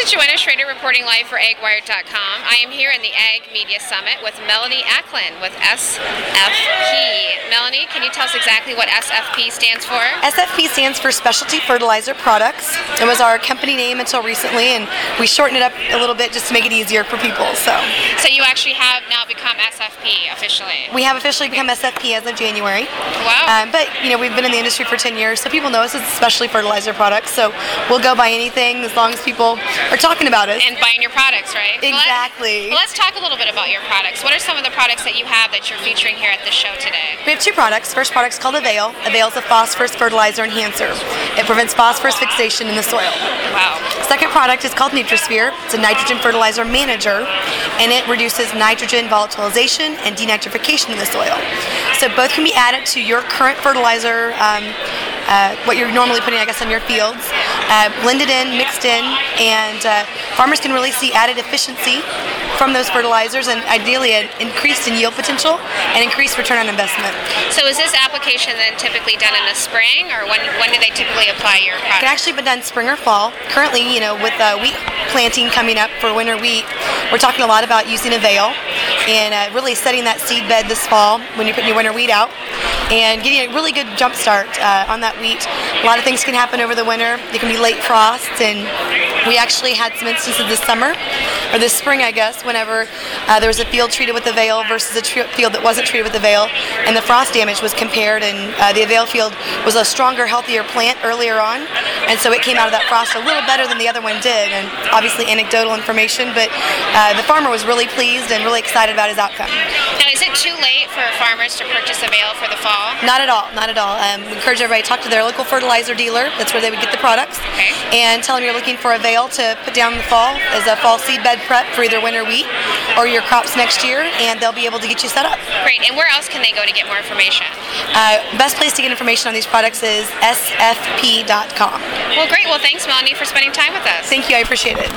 is Joanna Schrader reporting live for AgWired.com. I am here in the Ag Media Summit with Melanie Acklin with SFP. Melanie, can you tell us exactly what SFP stands for? SFP stands for Specialty Fertilizer Products. It was our company name until recently, and we shortened it up a little bit just to make it easier for people. So you actually have now become SFP officially? We have officially become SFP as of January. Wow. But we've been in the industry for 10 years, so people know us as Specialty Fertilizer Products. So we'll go by anything as long as people are talking about us. And buying your products, right? Exactly. Let's talk a little bit about your products. What are some of the products that you have that you're featuring here at the show today? We have two products. First product is called Avail. Avail is a phosphorus fertilizer enhancer. It prevents phosphorus fixation in the soil. Wow. Second product is called Nutrisphere. It's a nitrogen fertilizer manager, and it reduces nitrogen volatilization and denitrification in the soil. So both can be added to your current fertilizer, what you're normally putting, I guess, on your fields, blended in, mixed in, and farmers can really see added efficiency from those fertilizers and ideally an increase in yield potential and increased return on investment. So is this application then typically done in the spring, or when do they typically apply your product? It can actually be done spring or fall. Currently, with wheat planting coming up for winter wheat, we're talking a lot about using Avail and really setting that seed bed this fall when you're putting your winter wheat out and getting a really good jump start on that wheat. A lot of things can happen over the winter. There can be late frosts, and we actually had some instances this summer, or this spring, I guess, whenever there was a field treated with Avail versus a field that wasn't treated with Avail, and the frost damage was compared, and the Avail field was a stronger, healthier plant earlier on, and so it came out of that frost a little better than the other one did, and obviously anecdotal information, but the farmer was really pleased and really excited about his outcome. Now, is it too late for farmers to purchase Avail for the fall? Not at all, not at all. We encourage everybody to talk to their local fertilizer dealer. That's where they would get the products. Okay. And tell them you're looking for Avail to put down in the fall as a fall seed bed prep for either winter wheat or your crops next year, and they'll be able to get you set up. Great. And where else can they go to get more information? Best place to get information on these products is sfp.com. Well, great. Well, thanks, Melanie, for spending time with us. Thank you. I appreciate it.